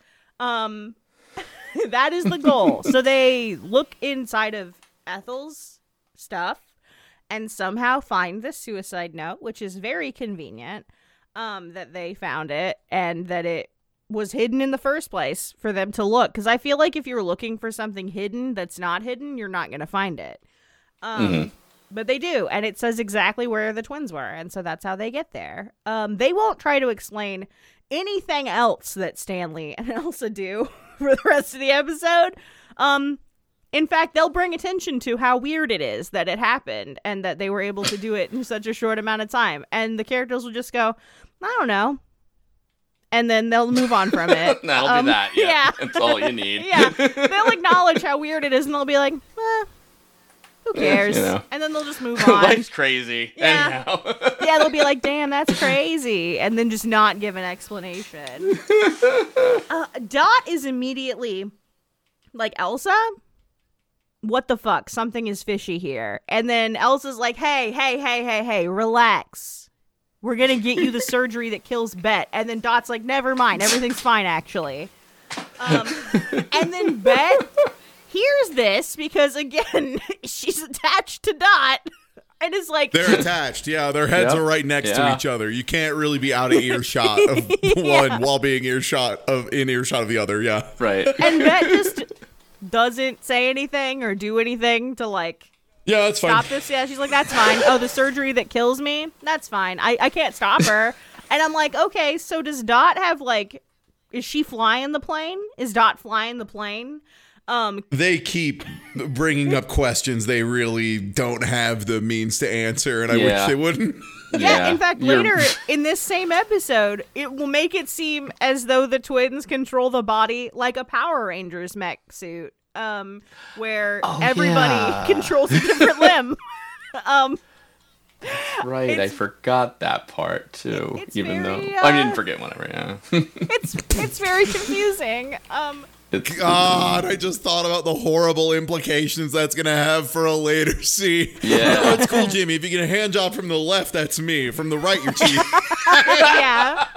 That is the goal. So they look inside of Ethel's stuff and somehow find the suicide note, which is very convenient, that they found it and that it was hidden in the first place for them to look. Because I feel like if you're looking for something hidden that's not hidden, you're not going to find it. But they do, and it says exactly where the twins were, and so that's how they get there. They won't try to explain anything else that Stanley and Elsa do for the rest of the episode. In fact, they'll bring attention to how weird it is that it happened and that they were able to do it in such a short amount of time. And the characters will just go, I don't know. And then they'll move on from it. That'll be that. Yeah. That's all you need. Yeah. They'll acknowledge how weird it is and they'll be like, who cares? And then they'll just move on. Life's crazy. Yeah. Anyhow. Yeah, they'll be like, damn, that's crazy. And then just not give an explanation. Dot is immediately like, Elsa? What the fuck? Something is fishy here. And then Elsa's like, hey, relax. We're going to get you the surgery that kills Bet. And then Dot's like, never mind. Everything's fine, actually. And then Bet hears this because, again, she's attached to Dot. And is like... They're attached. Yeah, their heads are right next to each other. You can't really be out of earshot of one while being in earshot of the other. Yeah. Right. And Bet just doesn't say anything or do anything to, like... Yeah, that's fine. Stop this. Yeah, she's like, that's fine. Oh, the surgery that kills me? That's fine. I can't stop her. And I'm like, okay, so does Dot have, like... Is she flying the plane? Is Dot flying the plane? They keep bringing up questions they really don't have the means to answer, and I wish they wouldn't. Yeah, in fact, later in this same episode, it will make it seem as though the twins control the body like a Power Rangers mech suit, where everybody controls a different limb. Right, I forgot that part too. Even though I didn't forget whatever. Yeah, it's very confusing. God, I just thought about the horrible implications that's going to have for a later scene. Yeah. Oh, it's cool, Jimmy. If you get a hand job from the left, that's me. From the right, you're cheating. Yeah.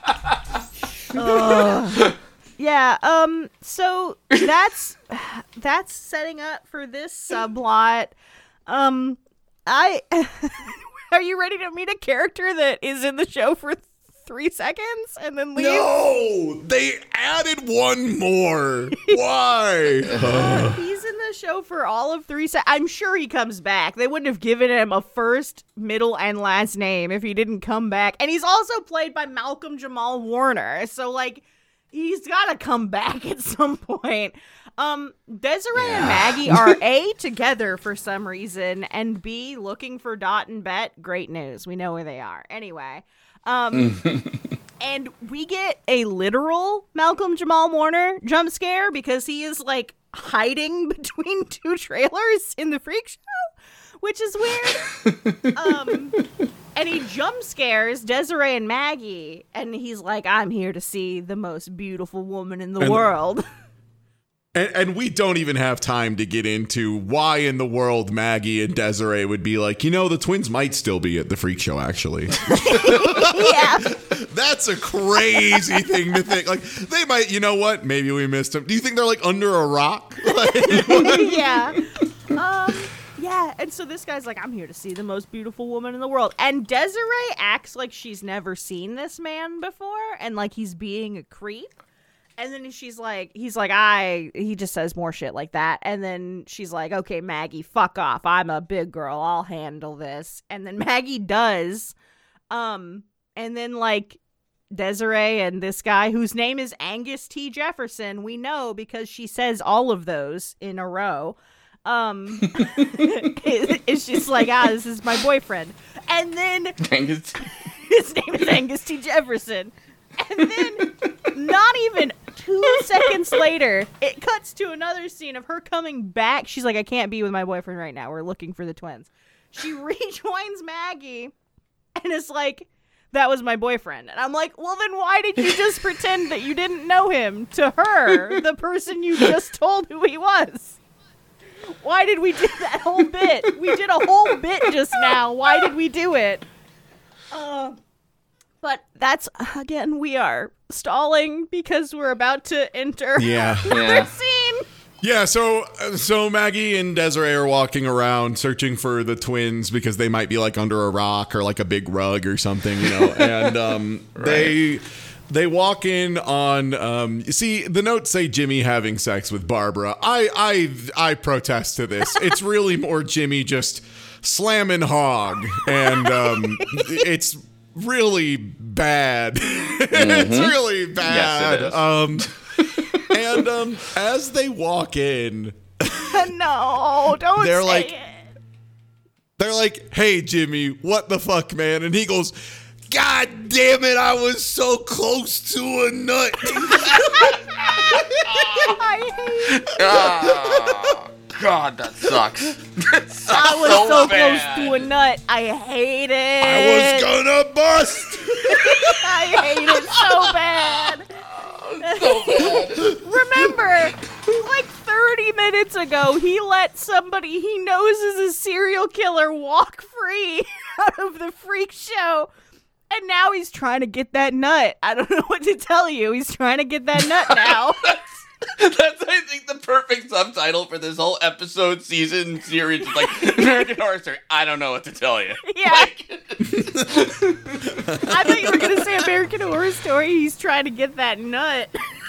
Yeah, so that's setting up for this subplot. Are you ready to meet a character that is in the show for 3 seconds and then leaves. No, they added one more. Why? He's in the show for all of 3 seconds. I'm sure he comes back. They wouldn't have given him a first, middle, and last name if he didn't come back. And he's also played by Malcolm Jamal Warner. So, like, he's got to come back at some point. Desiree and Maggie are A, together for some reason, and B, looking for Dot and Bet. Great news. We know where they are. Anyway. And we get a literal Malcolm Jamal Warner jump scare because he is, like, hiding between 2 trailers in the freak show, which is weird. And he jump scares Desiree and Maggie, and he's like, I'm here to see the most beautiful woman in the world. And we don't even have time to get into why in the world Maggie and Desiree would be like, the twins might still be at the freak show, actually. Yeah. That's a crazy thing to think. Like, they might, maybe we missed them. Do you think they're, like, under a rock? Yeah. Yeah, and so this guy's like, I'm here to see the most beautiful woman in the world. And Desiree acts like she's never seen this man before, and like he's being a creep. And then he's like, he just says more shit like that. And then she's like, okay, Maggie, fuck off. I'm a big girl. I'll handle this. And then Maggie does. And then like Desiree and this guy whose name is Angus T. Jefferson, we know because she says all of those in a row. It's just like, this is my boyfriend. And then Angus. His name is Angus T. Jefferson. And then not even 2 seconds later, it cuts to another scene of her coming back. She's like, I can't be with my boyfriend right now. We're looking for the twins. She rejoins Maggie and is like, that was my boyfriend. And I'm like, well, then why did you just pretend that you didn't know him to her, the person you just told who he was? Why did we do that whole bit? We did a whole bit just now. Why did we do it? But that's, again, we are stalling because we're about to enter another scene. Yeah, so Maggie and Desiree are walking around searching for the twins because they might be like under a rock or like a big rug or something, and right. They walk in on, you see, the notes say Jimmy having sex with Barbara. I protest to this. It's really more Jimmy just slamming hog, and it's really bad. It's really bad. Yes, it is. And as they walk in, no, don't they're say like, it. They're like, hey, Jimmy, what the fuck, man? And he goes, God damn it, I was so close to a nut. I hate Oh, God, that sucks. That sucks I was so bad. close to a nut. I hate it. I was gonna bust. I hate it so bad. So bad. Remember, like 30 minutes ago, he let somebody he knows is a serial killer walk free out of the freak show. And now he's trying to get that nut. I don't know what to tell you. He's trying to get that nut now. That's, I think, the perfect subtitle for this whole episode, season, series. It's like, American Horror Story. I don't know what to tell you. Yeah. Like, I thought you were going to say American Horror Story. He's trying to get that nut.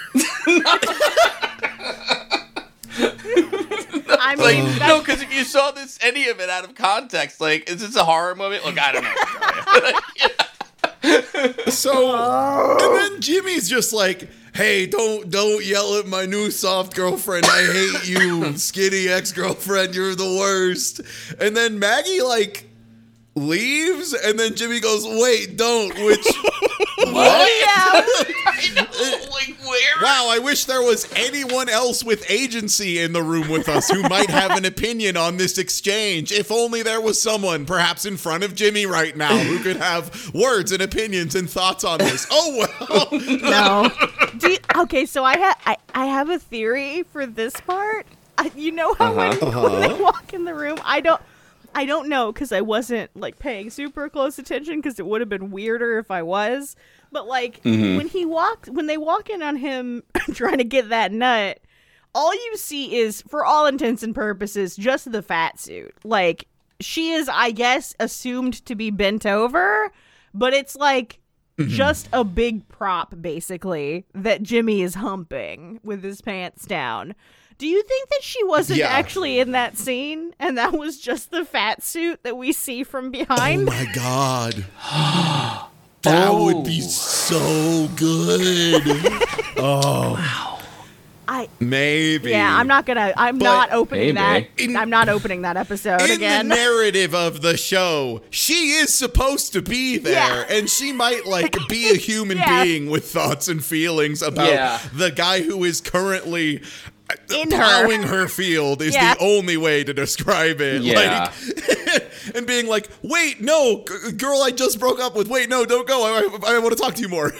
I mean, like, no, because if you saw any of it out of context, like, is this a horror movie? Look, I don't know what to tell you. So, and then Jimmy's just like, hey, don't yell at my new soft girlfriend. I hate you, skinny ex-girlfriend. You're the worst. And then Maggie, like, leaves, and then Jimmy goes, wait, don't, which... What? Yeah. I know, like, where? Wow, I wish there was anyone else with agency in the room with us who might have an opinion on this exchange. If only there was someone, perhaps in front of Jimmy right now, who could have words and opinions and thoughts on this. Oh, well. No. Okay, so I have a theory for this part. You know how when they walk in the room, I don't know because I wasn't like paying super close attention because it would have been weirder if I was. But like when they walk in on him trying to get that nut, all you see is, for all intents and purposes, just the fat suit. Like, she is, I guess, assumed to be bent over, but it's like just a big prop, basically, that Jimmy is humping with his pants down. Do you think that she wasn't actually in that scene, and that was just the fat suit that we see from behind? Oh my God. That would be so good. Oh. Wow. Maybe. Yeah, I'm not opening that episode again. In the narrative of the show, she is supposed to be there, and she might be a human being with thoughts and feelings about the guy who is currently plowing her field is the only way to describe it. Yeah. And being like, wait, no, girl I just broke up with, wait, no, don't go. I want to talk to you more.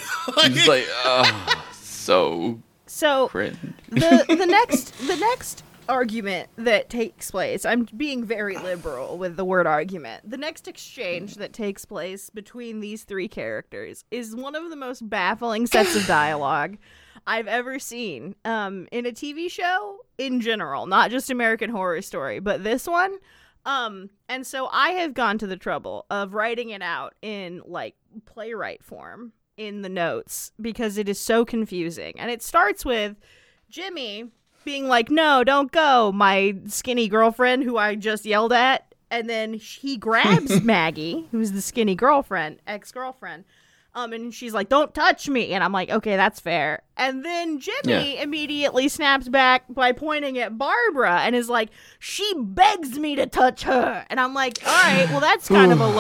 So the next argument that takes place, I'm being very liberal with the word argument. The next exchange that takes place between these three characters is one of the most baffling sets of dialogue I've ever seen in a TV show in general, not just American Horror Story, but this one. And so I have gone to the trouble of writing it out in playwright form in the notes because it is so confusing. And it starts with Jimmy being like, no, don't go, my skinny girlfriend who I just yelled at. And then he grabs Maggie, who's the skinny ex-girlfriend. And she's like, don't touch me. And I'm like, okay, that's fair. And then Jimmy immediately snaps back by pointing at Barbara and is like, she begs me to touch her. And I'm like, all right, well, that's kind of a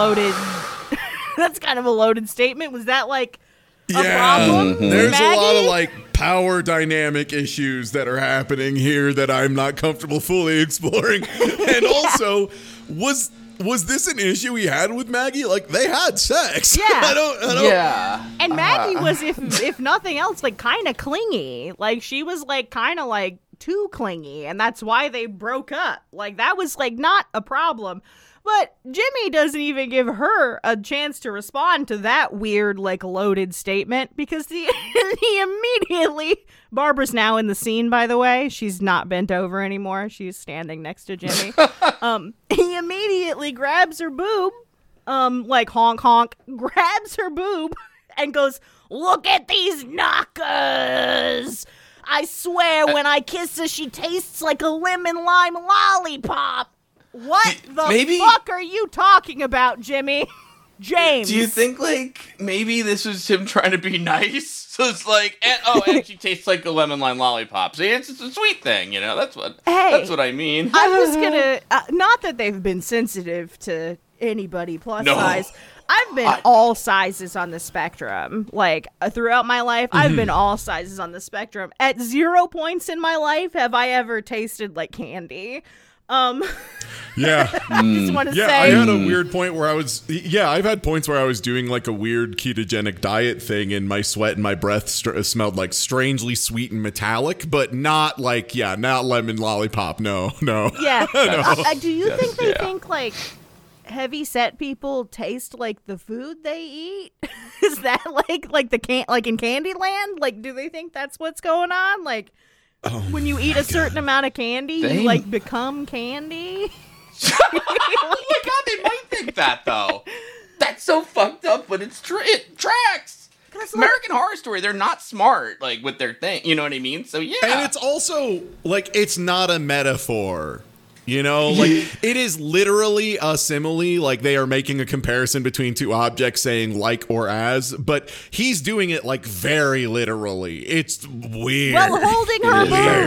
loaded statement. Was that a problem? There's Maggie? a lot of power dynamic issues that are happening here that I'm not comfortable fully exploring. And also, was this an issue he had with Maggie? They had sex. Yeah. I don't. Yeah. And Maggie was, if nothing else, kind of clingy. She was kind of too clingy, and that's why they broke up. That was not a problem. But Jimmy doesn't even give her a chance to respond to that weird, loaded statement because he immediately... Barbara's now in the scene, by the way. She's not bent over anymore. She's standing next to Jimmy. He immediately grabs her boob, honk, honk, grabs her boob and goes, look at these knockers! I swear when I kiss her, she tastes like a lemon lime lollipop. What the fuck are you talking about, Jimmy? James. Do you think maybe this was him trying to be nice? So it's and she tastes like a lemon lime lollipop. So it's a sweet thing, that's what I mean. I'm just gonna not that they've been sensitive to anybody plus size. I've been all sizes on the spectrum. Throughout my life, I've been all sizes on the spectrum. At 0 points in my life have I ever tasted like candy. Yeah. I just want to say. I had a weird point where I've had points where I was doing a weird ketogenic diet thing and my sweat and my breath smelled strangely sweet and metallic, but not not lemon lollipop. No. Yeah. No. Do you think they think heavy set people taste like the food they eat? Is that in Candyland? Do they think that's what's going on? When you eat a certain amount of candy, you become candy? Oh my God, they might think that though. That's so fucked up, but it tracks. American Horror Story, they're not smart with their thing. You know what I mean? So yeah. And it's also it's not a metaphor. It is literally a simile. They are making a comparison between two objects saying or as, but he's doing it very literally. It's weird. Well, holding her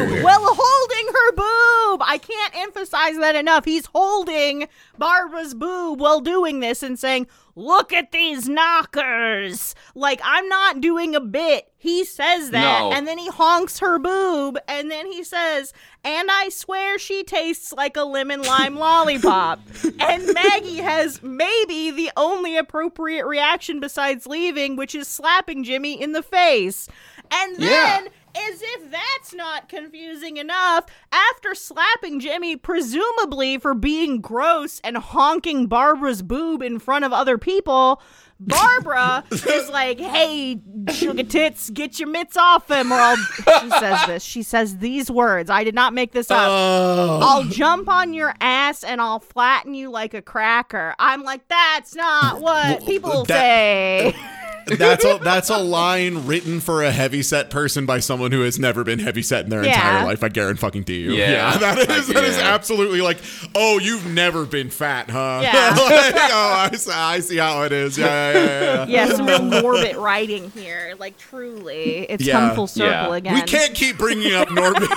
boob. I can't emphasize that enough. He's holding Barbara's boob while doing this and saying, look at these knockers. I'm not doing a bit. He says that, and then he honks her boob, and then he says, and I swear she tastes like a lemon lime lollipop. And Maggie has maybe the only appropriate reaction besides leaving, which is slapping Jimmy in the face. And then... As if that's not confusing enough, after slapping Jimmy, presumably for being gross and honking Barbara's boob in front of other people, Barbara is like, hey, sugar tits, get your mitts off him, or she says this. She says these words. I did not make this up. I'll jump on your ass and I'll flatten you like a cracker. I'm like, that's not what people say. That's a line written for a heavyset person by someone who has never been heavyset in their entire life. I guarantee you. Yeah, that is absolutely like, oh, you've never been fat, huh? Yeah. I see how it is. Yeah. Yeah, some real Norbit writing here. Like, truly, it's come full circle again. We can't keep bringing up Norbit.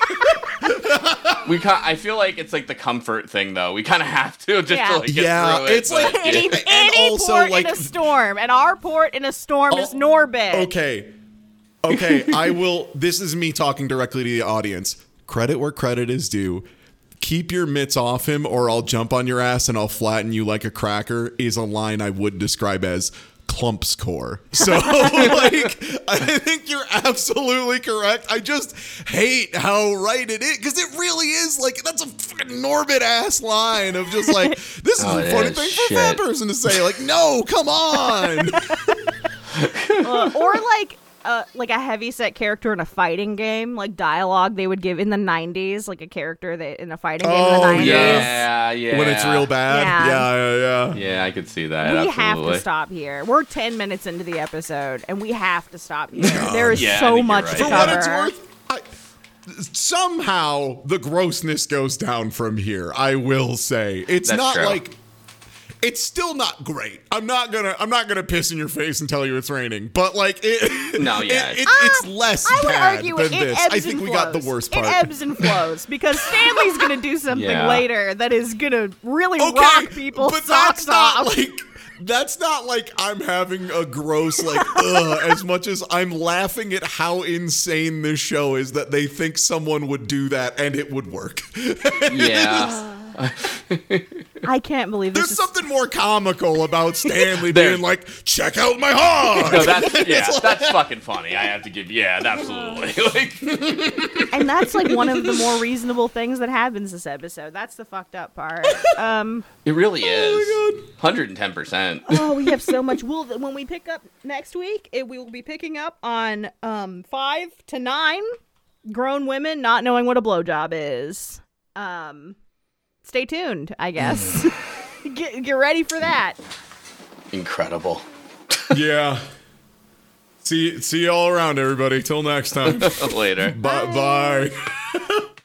I feel like it's like the comfort thing, though. We kind of have to just to like get through it. It's like any also port like in a storm, and our port in a storm is Norbit. Okay. I will. This is me talking directly to the audience. Credit where credit is due. Keep your mitts off him, or I'll jump on your ass and I'll flatten you like a cracker. Is a line I would describe as Klumpscore. So, like, I think you're absolutely correct. I just hate how right it is, because it really is, like, that's a fucking Norbit ass line of just like, this is a funny thing for a fat person to say. Like, no, come on. Or like a heavyset character in a fighting game, like dialogue they would give in the 90s, like a character in a fighting game in the 90s. Yeah. When it's real bad. Yeah. Yeah, I could see that. We have to stop here. We're 10 minutes into the episode, and we have to stop here. There is so much to cover. For what it's worth, somehow the grossness goes down from here, I will say. It's That's not true. Like... It's still not great. I'm not gonna piss in your face and tell you it's raining, but like it's less bad than this. I think we got the worst part. It ebbs and flows because Stanley's gonna do something later that is gonna really rock people's socks off. That's not like I'm having a gross as much as I'm laughing at how insane this show is that they think someone would do that and it would work. Yeah. I can't believe this. There's something more comical about Stanley being like, check out my hog. No, that's fucking funny. I have to give absolutely. And that's like one of the more reasonable things that happens this episode. That's the fucked up part. It really is. 110%. Oh, we have so much. When we pick up next week, we will be picking up on 5 to 9 grown women not knowing what a blowjob is. Stay tuned, I guess. Get ready for that. Incredible. Yeah. See you all around, everybody. Till next time. Later. Bye.